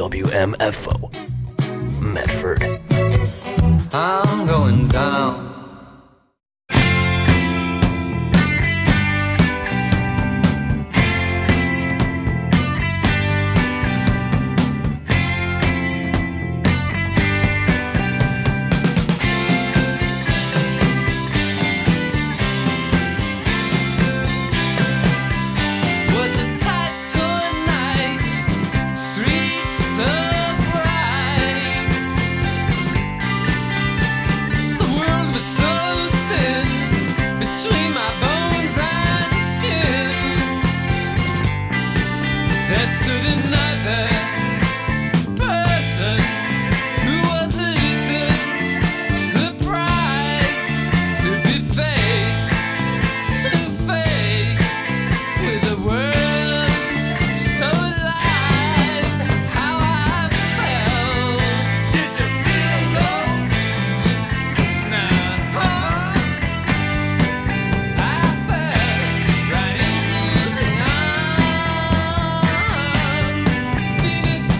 WMFO, Medford. I'm going down. Venus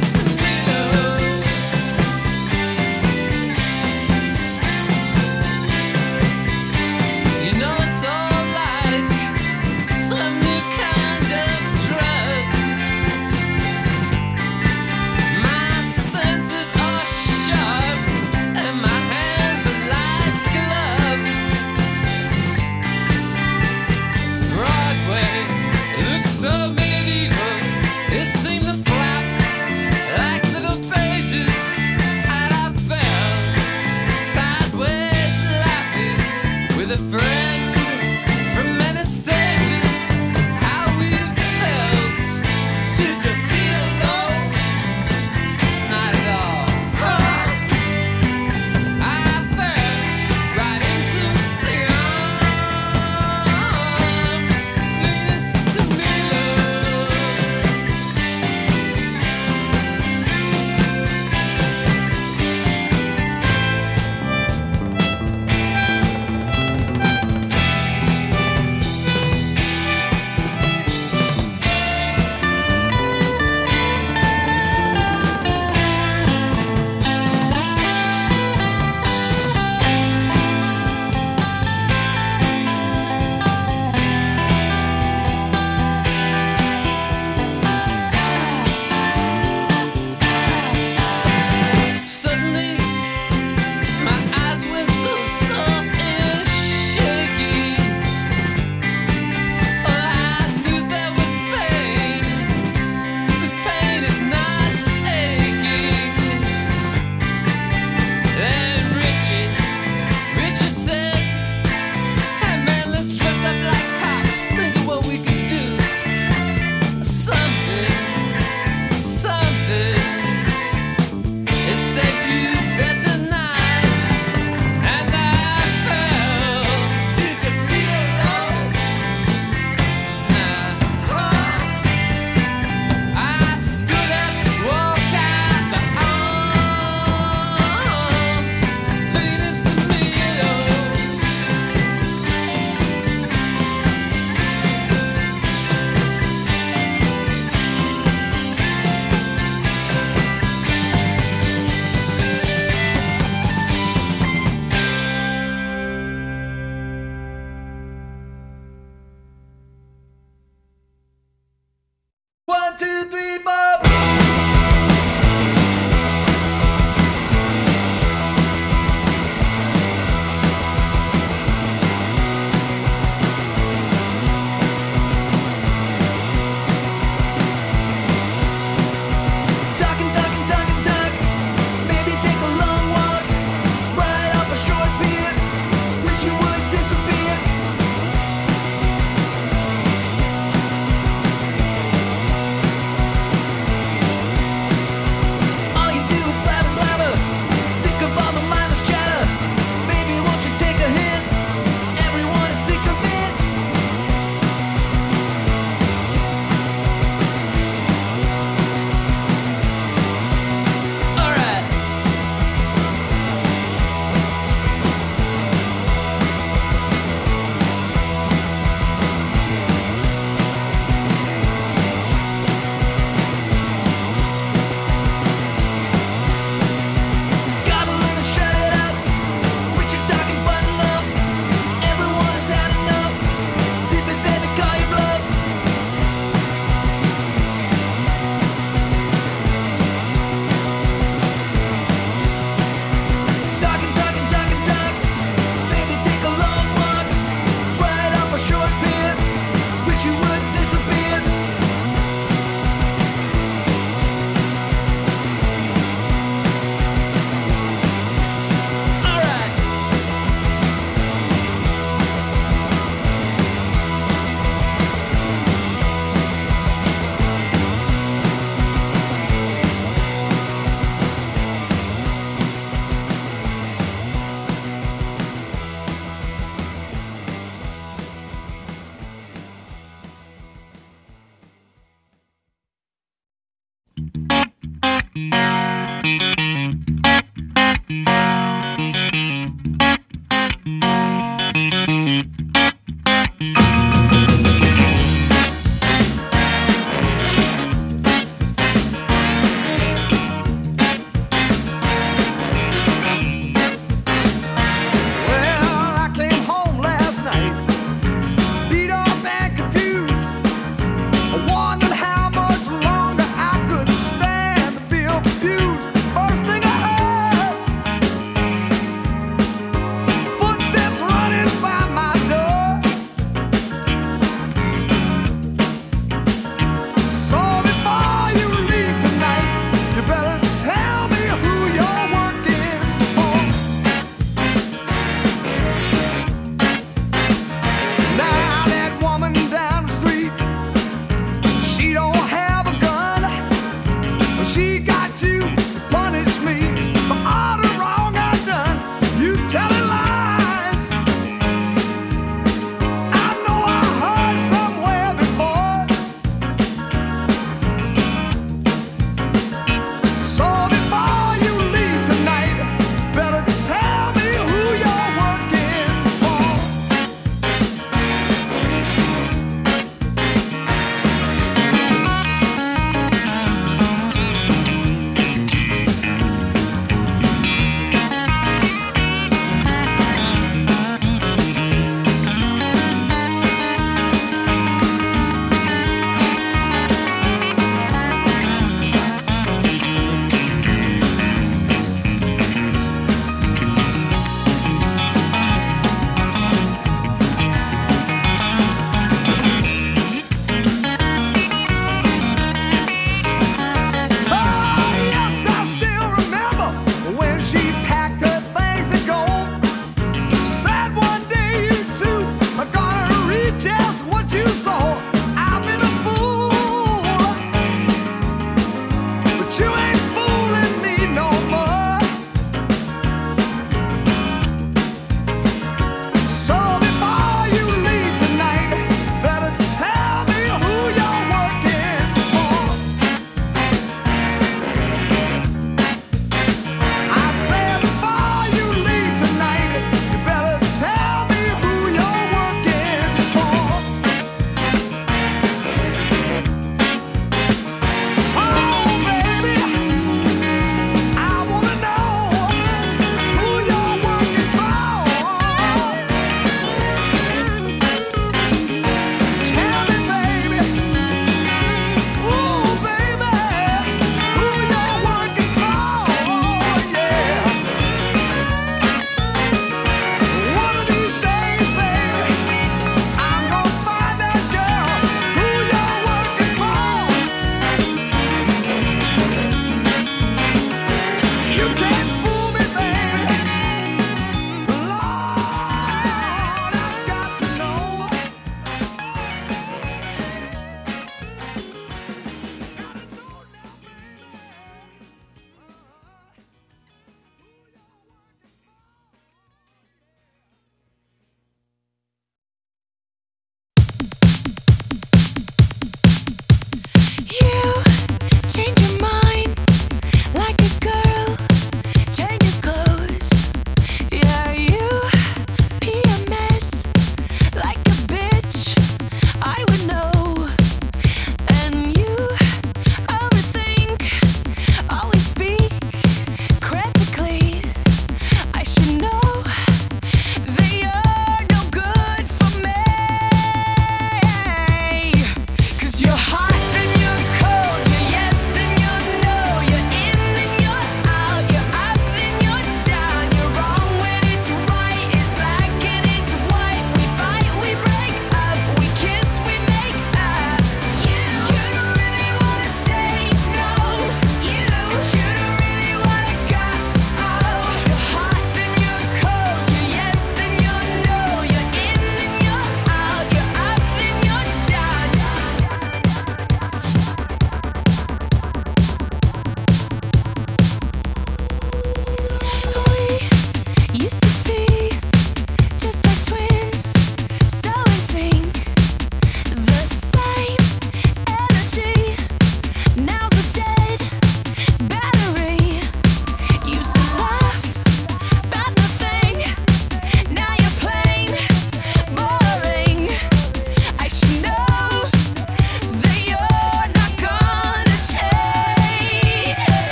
I wondered how much longer I could stand to be abused.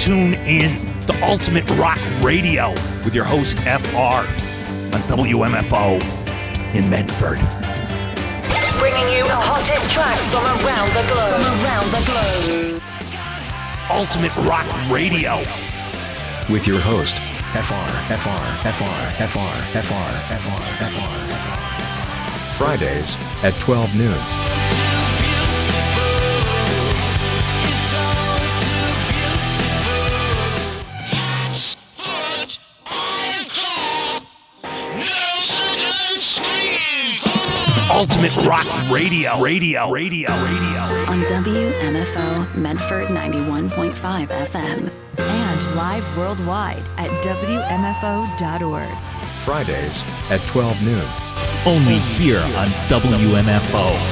tune in to Ultimate Rock Radio with your host, FR, on WMFO in Medford. Bringing you the hottest tracks from around the globe. Ultimate Rock Radio with your host, Fridays at 12 noon. Ultimate Rock Radio. On WMFO Medford 91.5 FM. And live worldwide at WMFO.org. Fridays at 12 noon. Only here on WMFO.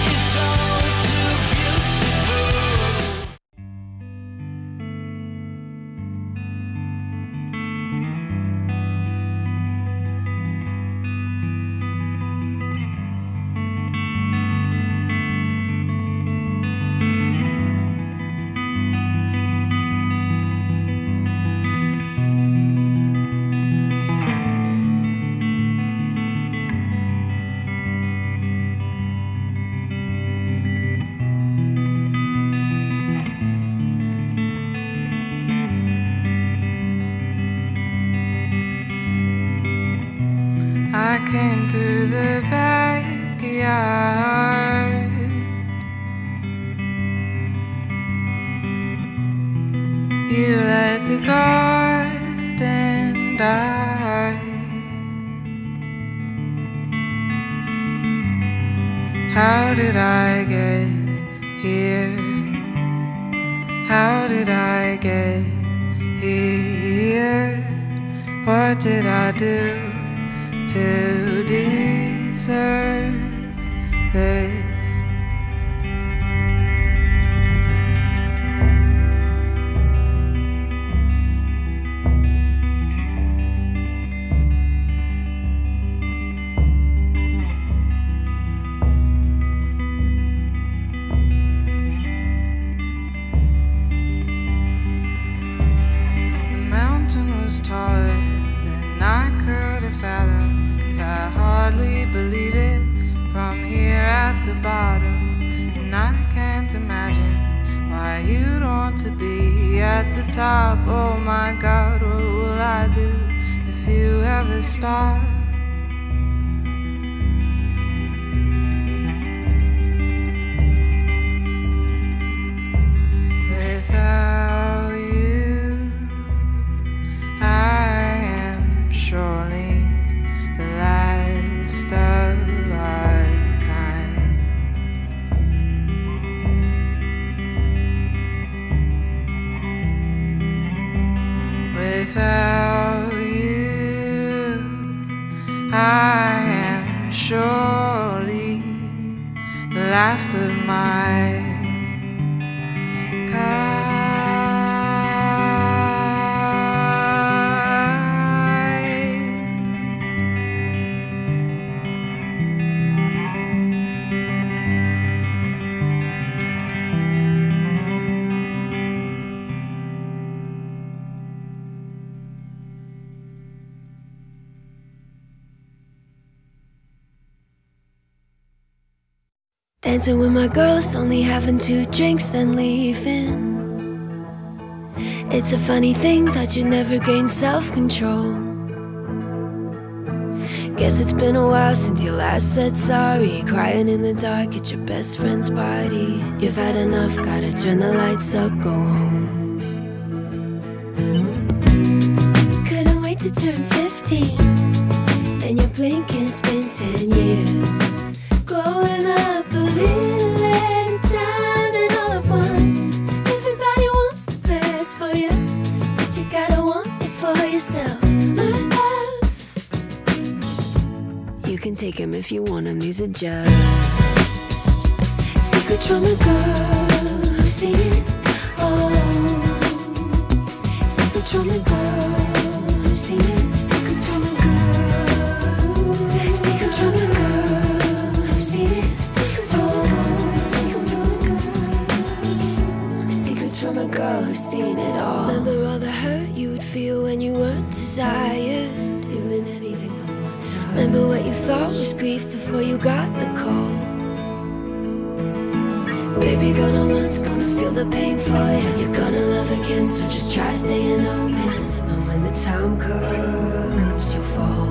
I came through the backyard. You let the garden die. How did I get here? How did I get here? What did I do to deserve this? The mountain was taller than I could have fathomed. I hardly believe it from here at the bottom. And I can't imagine why you'd want to be at the top. Oh my God, what will I do if you ever stop? Without you, I am surely the last of our kind. Without you, I am surely the last of my kind. Dancing with my girls, only having 2 drinks, then leaving. It's a funny thing that you never gain self-control. Guess it's been a while since you last said sorry. Crying in the dark at your best friend's party. You've had enough, gotta turn the lights up, go home. Couldn't wait to turn 15. Then you blink and it's been 10 years. Growing up a little at a time and all at once. Everybody wants the best for you, but you gotta want it for yourself, my love. You can take them if you want them, these are just secrets from a girl who's seen it all. Secrets from a girl who's seen it. Secrets from a girl. Secrets from a girl. Secrets from a girl who's seen seen it all. Remember all the hurt you would feel when you weren't desired, doing anything for more time. Remember what you thought was grief before you got the call. Baby, gonna once, gonna feel the pain for you. You're gonna love again, so just try staying open. And when the time comes, you fall.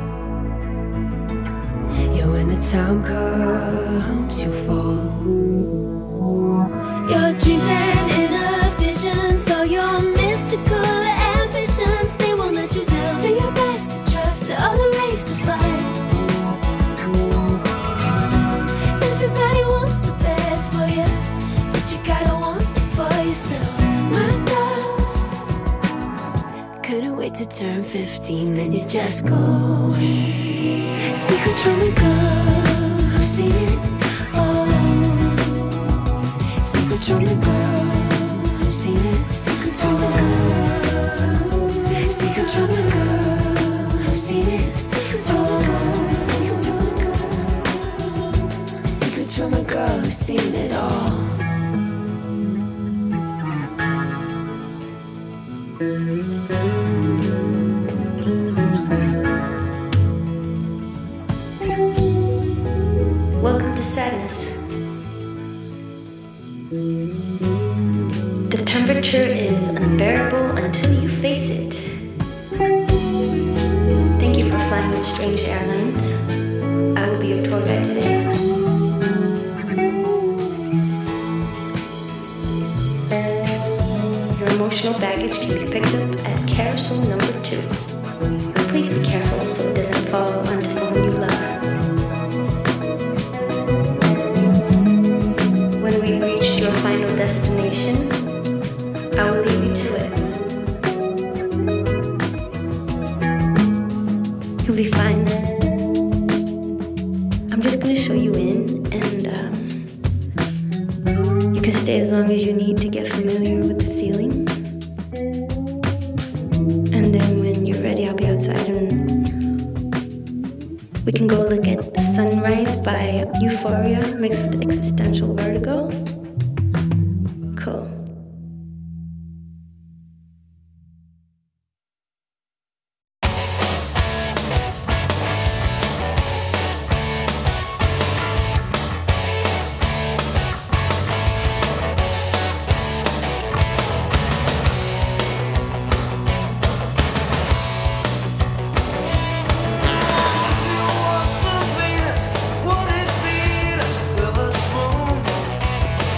Yeah, when the time comes, you fall. Your dreams and inner visions, all your mystical ambitions, they won't let you down. Do your best to trust the other race to fight. Everybody wants the best for you, but you gotta want it for yourself. My love, couldn't wait to turn 15, then you just go. Secrets from a girl who's seen it all. Secrets from the girl who's seen it. Secrets from the girl. Secrets from the girl who's seen it. Secrets from the girl. Secrets from the girl. Secrets from a girl who's seen it all. Welcome to sadness. The temperature is unbearable until you face it. Thank you for flying with Strange Airlines. I will be your tour guide today. Your emotional baggage can be picked up at carousel number 2. Please be careful so it doesn't fall onto someone you love. When we've reached your final destination, I will leave you to it. You'll be fine. I'm just gonna show you in, and you can stay as long as you need to get familiar with the feeling. And then when you're ready, I'll be outside and we can go look at Sunrise by Euphoria mixed with existential vertigo. Cool. What if it is, will a swoon?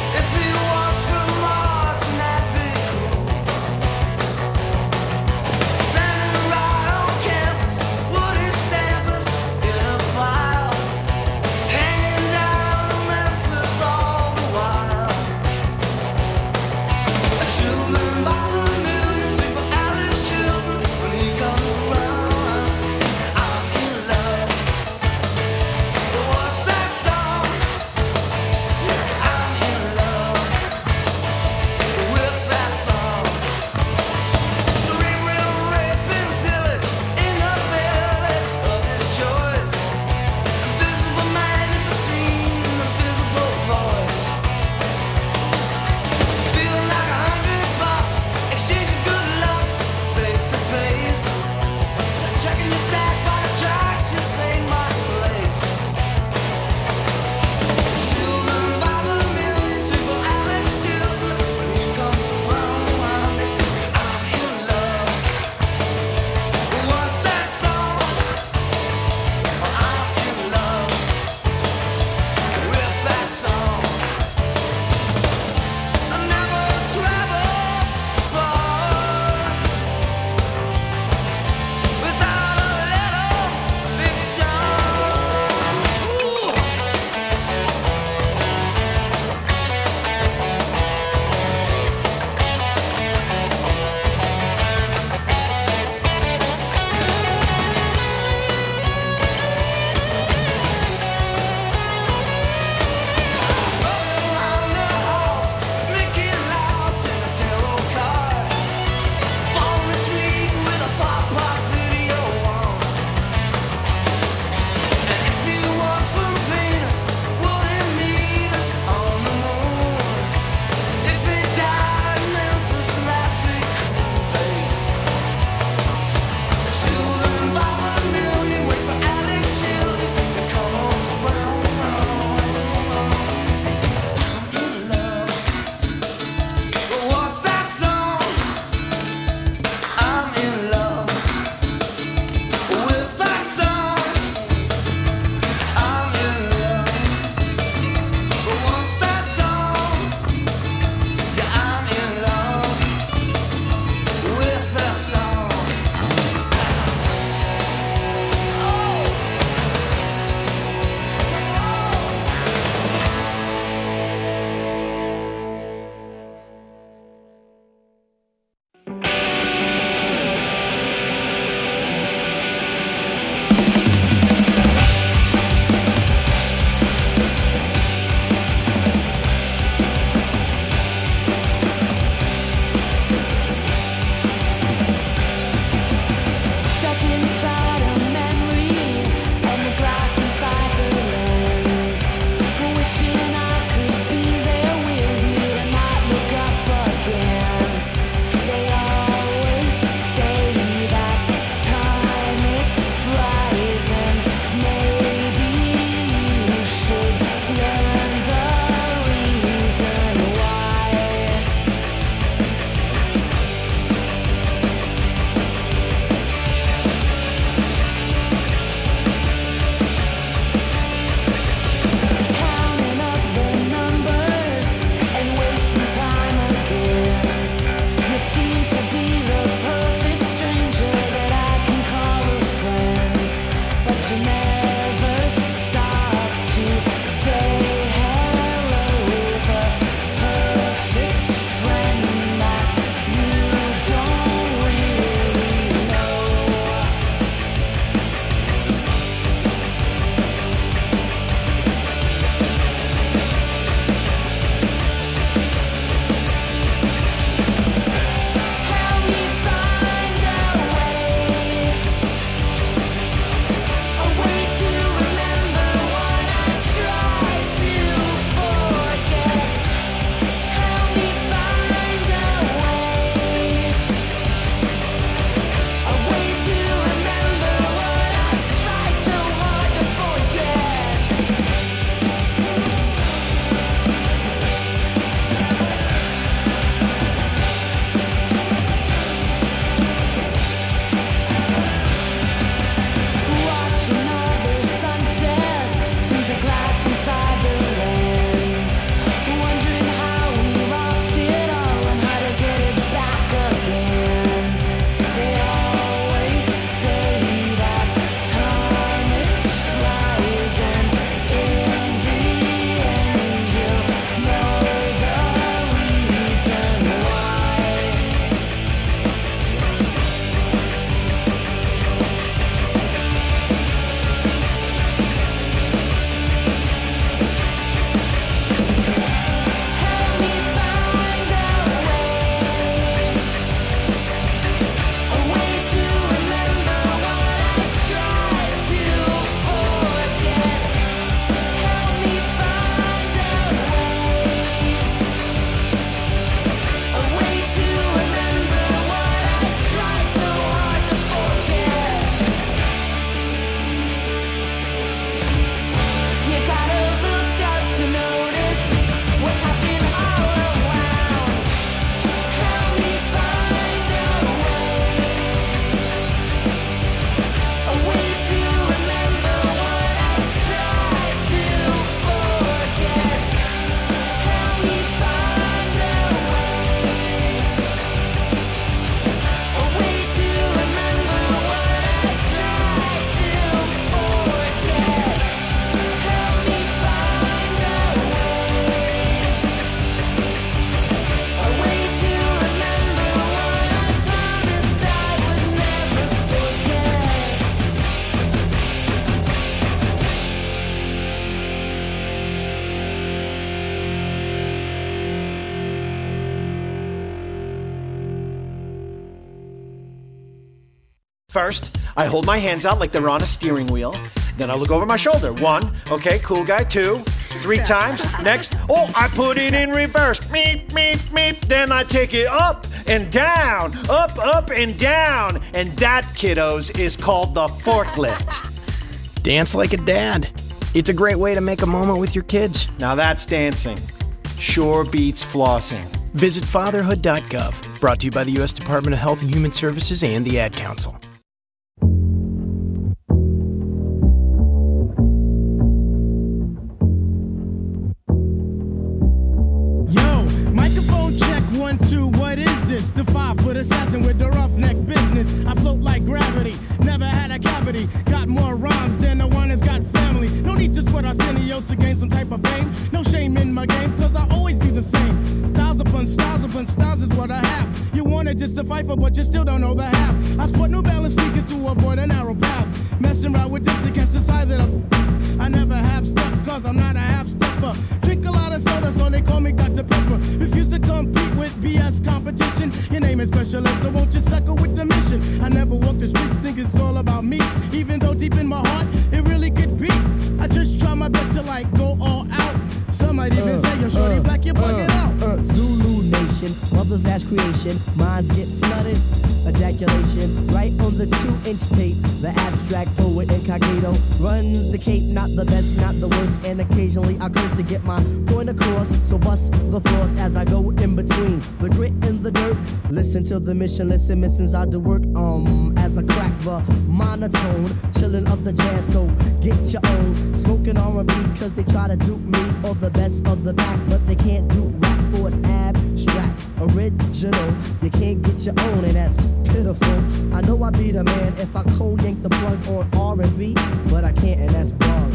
First, I hold my hands out like they're on a steering wheel. Then I look over my shoulder. 1, okay, cool guy. 2, 3 times. Next, I put it in reverse. Meep, meep, meep. Then I take it up and down, up and down. And that, kiddos, is called the forklift. Dance like a dad. It's a great way to make a moment with your kids. Now that's dancing. Sure beats flossing. Visit fatherhood.gov. Brought to you by the U.S. Department of Health and Human Services and the Ad Council. One, two, what is this? The 5-foot assassin with the roughneck business. I float like gravity, never had a cavity. Got more rhymes than the one that's got family. No need to sweat Arsenio to gain some type of fame. No shame in my game, cause I always be the same. Styles upon styles is what I have. You wanted just to fight for, but you still don't know the half. I sport New Balance sneakers to avoid a narrow path. Messing around with this against the size of the... I never have step, cause I'm not a half-stepper. Drink a lot of soda, so they call me Dr. Pepper. Refuse to compete with BS competition. Your name is Special Ed, so won't you suckle with the mission? I never walk the streets, think it's all about me. Even though deep in my heart, it really could be. I just try my best to like go all out. Some might even say you're shorty black, you're bugging out. Zulu Nation, mother's last creation. Minds get flooded, ejaculation. Right on the 2-inch tape. The abstract poet incognito runs the cape, not the best, not the worst. And occasionally I curse to get my point across. So bust the floors as I go in between the grit and the dirt. Listen to the mission, listen, missions I do work. As I crack the monotone, chillin' up the jazz, so get your own. Smoking R&B cause they try to dupe me or the best of the back, but they can't do rap for it's abstract, original. You can't get your own and that's pitiful. I know I be the man if I cold yank the plug on R&B, but I can't and that's bug.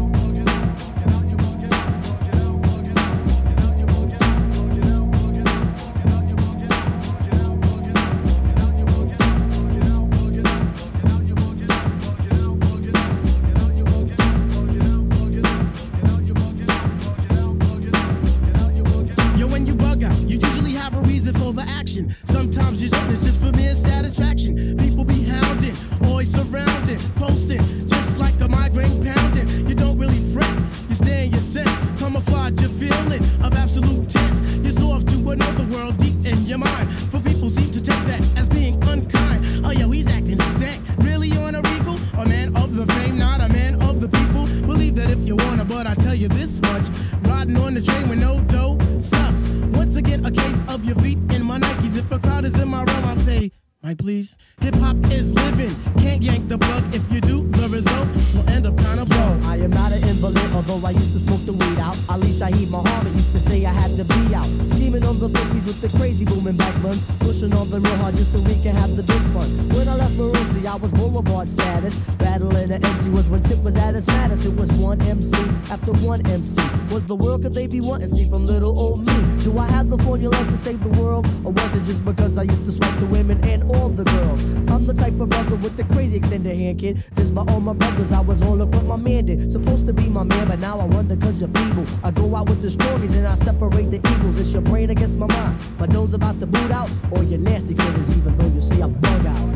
Sometimes you don't, it's just for mere satisfaction. People be hounding, always surrounding, posting, just like a migraine pounding. You don't really fret, you stay in your sense, camouflage your feeling of absolute tense. You're so off to another world deep in your mind. For people seem to take that as being unkind. Oh yo, he's acting stank, really on a regal? A man of the fame, not a man of the people. Believe that if you wanna, but I tell you this much, riding on the train with no dough sucks. Once again, a case of your feet in my Nikes. If a crowd is in my realm, I'll say, Mike, please. Hip-hop is living, can't yank the plug. If you do, the result will end up kind of blow. I am not an invalid, although I used to smoke the weed out. Ali Shaheed Muhammad used to say I had to be out. Scheming on the bookies with the crazy booming back buns. Pushing on the real hard just so we can have the big fun. When I left Maroosie, I was boulevard status. Battling the MC was when Tip was at his maddest. It was one MC after one MC. What the world could they be wanting to see from little old me? Do I have the formula to save the world? Or was it just because I used to swipe the women and all the girls? I'm the type of brother with the crazy extended hand, kid. This by all my brothers, I was on look what my man did. Supposed to be my man, but now I wonder cause you're feeble. I go out with the strongies and I separate the eagles. It's your brain against my mind. My nose about to boot out, or your nasty killers, even though you say I bug out.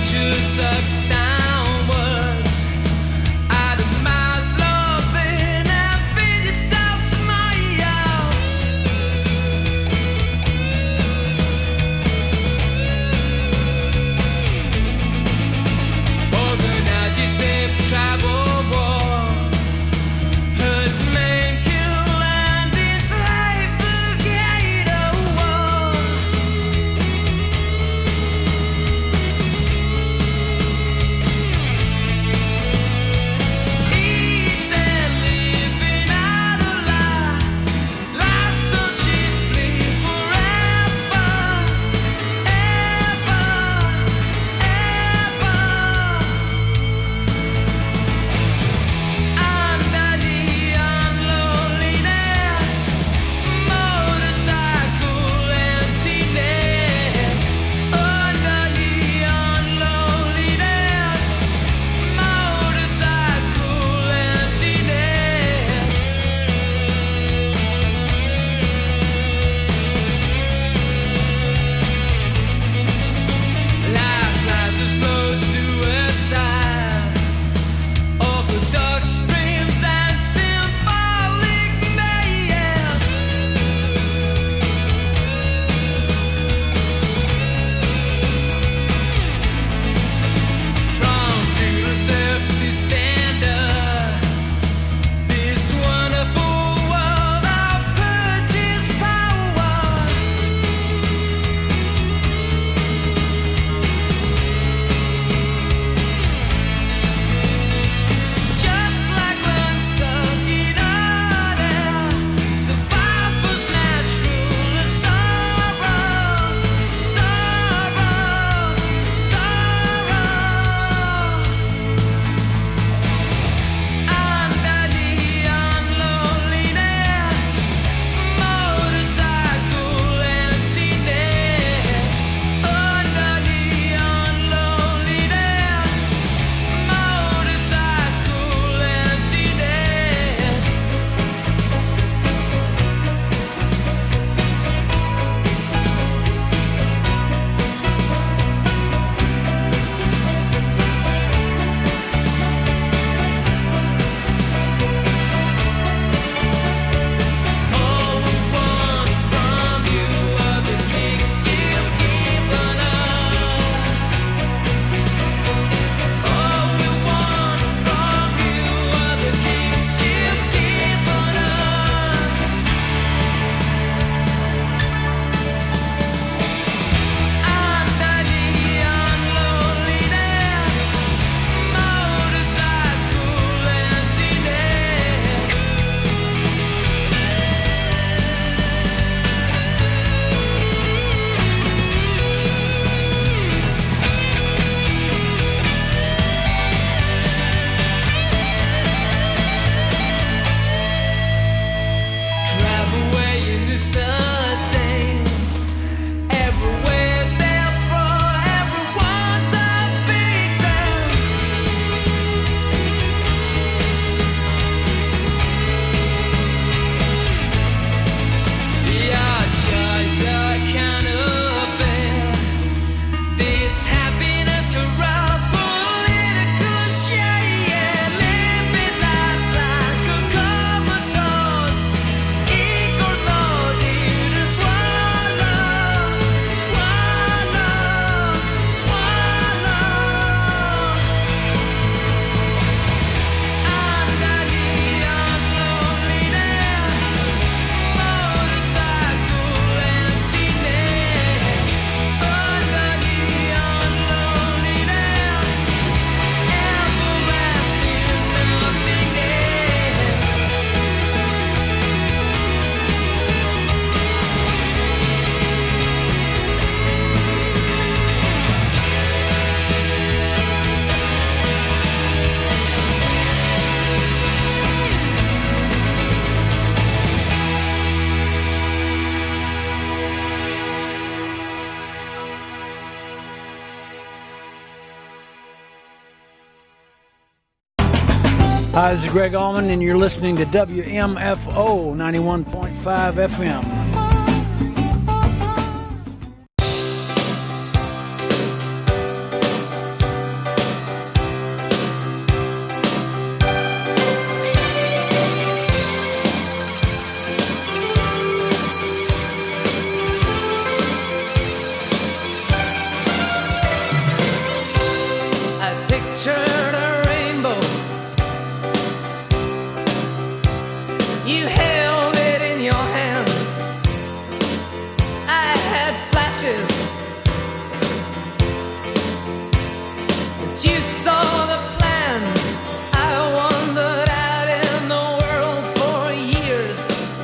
Hi, this is Greg Allman, and you're listening to WMFO 91.5 FM. you saw the plan. I wandered out in the world for years,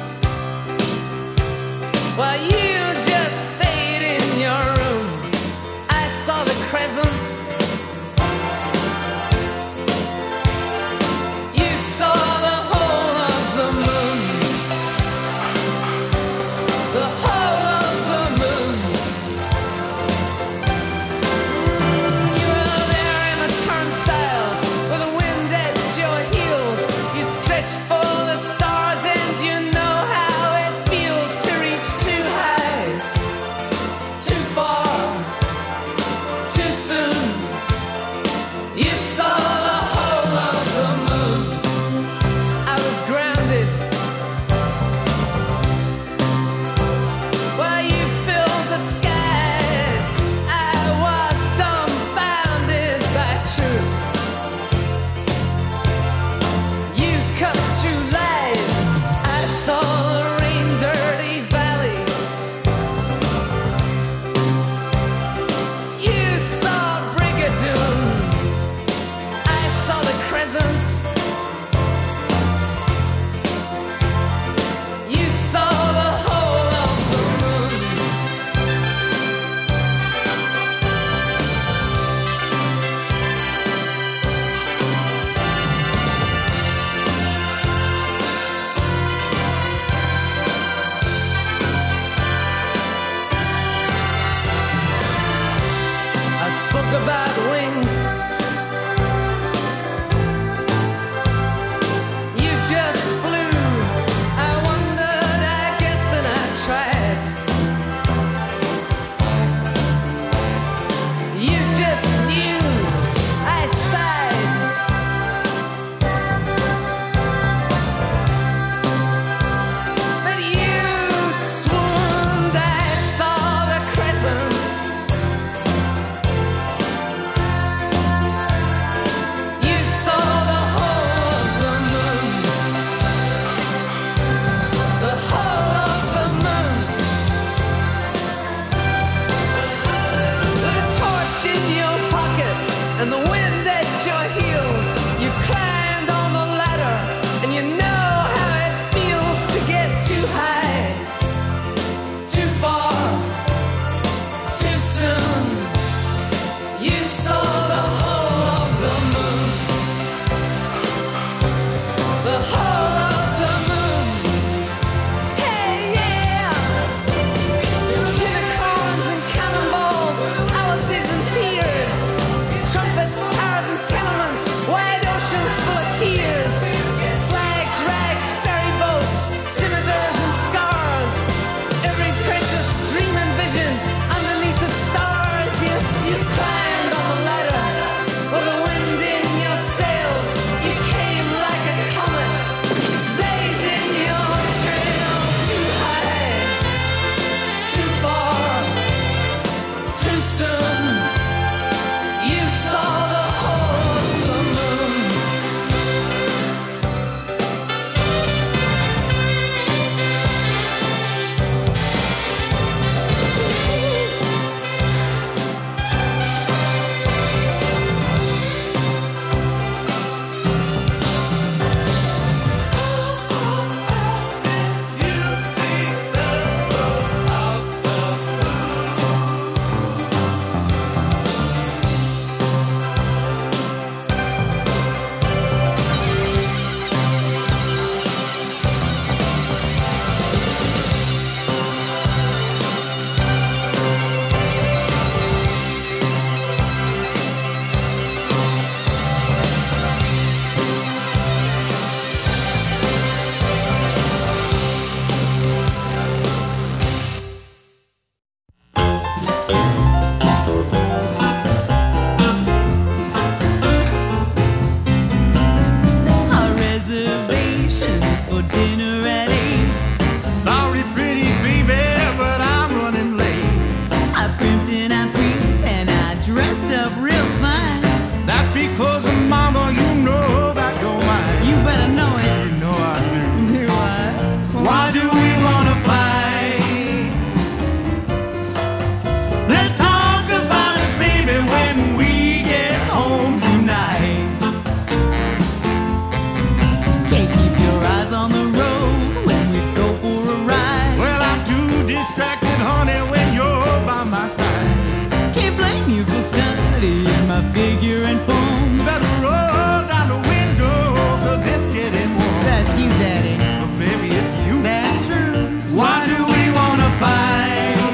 while you just stayed in your room. I saw the crescent. You saw the whole of the moon. The whole of the moon. You were there in the turnstiles with the wind at your heels. You stretched for the stars and you know how it feels to reach too high, too far, too soon. You saw the whole of the moon. I was grounded while you filled the skies. I was dumbfounded by truth. You cut through lies. I saw the rain-dirty valley. You saw Brigadoon. I saw the crescent. You saw the whole of the moon. I spoke about wings. You just flew. I wondered, I guessed, and I tried. You just knew. I sighed. But you swooned. I saw the crescent. You saw the whole of the moon. The whole of the moon. With a torch in your pocket and the wind at your heels, you climbed on the ladder and you know how it feels to get too high, too far, too soon. You saw the whole of the moon. The whole of the moon. Hey, yeah. Unicorns and cannonballs, palaces and piers, trumpets, towers and tenements, wide oceans full of tears, flags, rags, ferry boats, scimitars and scars, every precious dream and vision underneath the stars. Yes, you climbed on the ladder with the wind in your sails. You came like a comet, blazing your trail too high, too far, too soon. You saw the whole of the moon. Our reservations for dinner at 8. Sorry, pretty baby, but I'm running late. I primped and I prepped and I dressed up real fine. That's because, mama, you know that you're mine. You better know it. You know I do. Do I? Why do we wanna fight? Let's talk about it, baby, when we get home. a figure and form. Better roll down the window, 'cause it's getting warm. That's you, Daddy. But baby, it's you. That's true. Why do we wanna fight?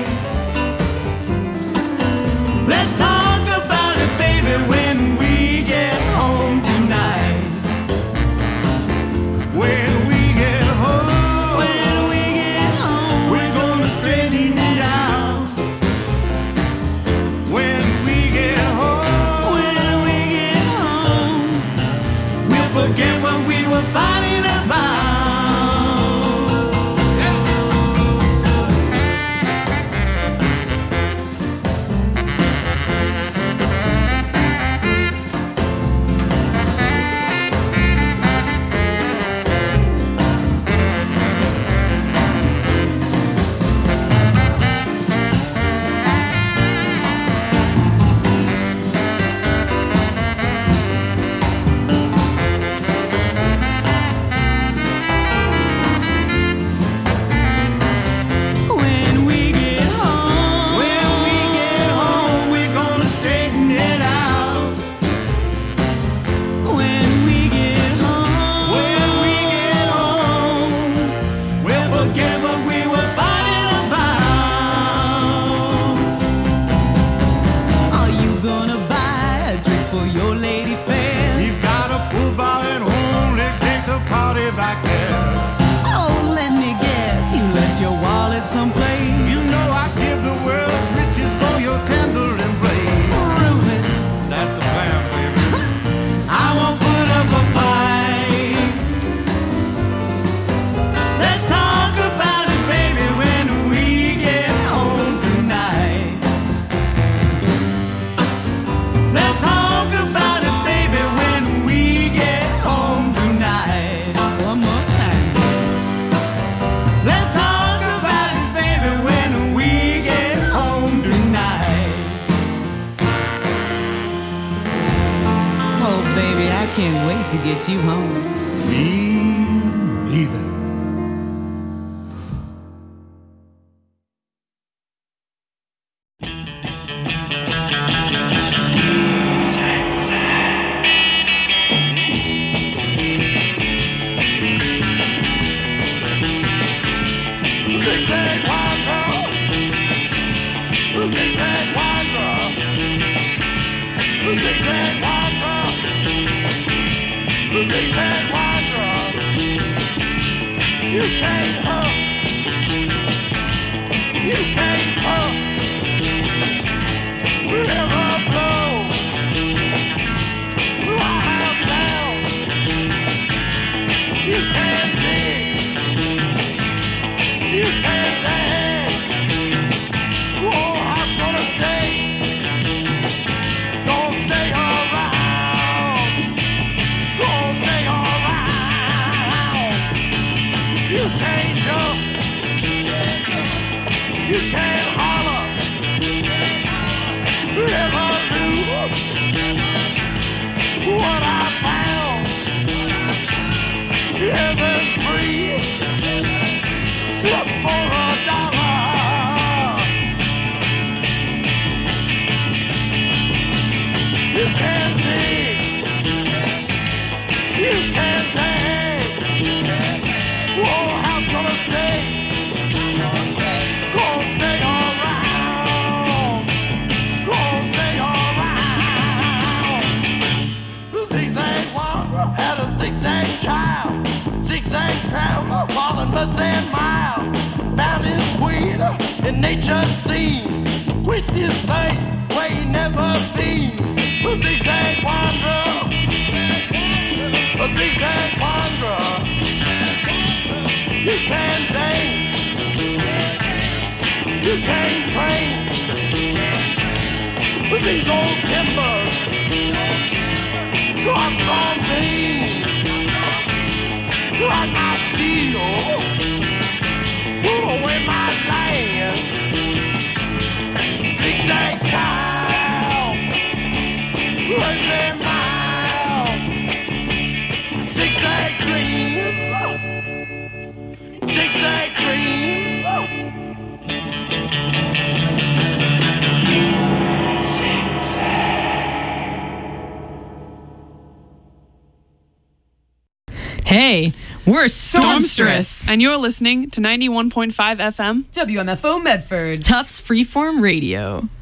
Let's talk about it, baby, when we get home tonight. When we get home, we're gonna straighten it out. When we get home, we'll forget what we were fighting about. Can't wait to get you home. Me neither. In nature's scene, twist his face where he never been. A zigzag wanderer, a zigzag wanderer. You can dance, you can paint. With these old timbers, your strong beams, like my shield. Pull away my lance. Zigzag child, lazy mouth. Zigzag dream, zigzag dream. Zigzag. Hey, we're Stormstress. And you're listening to 91.5 FM. WMFO Medford. Tufts Freeform Radio.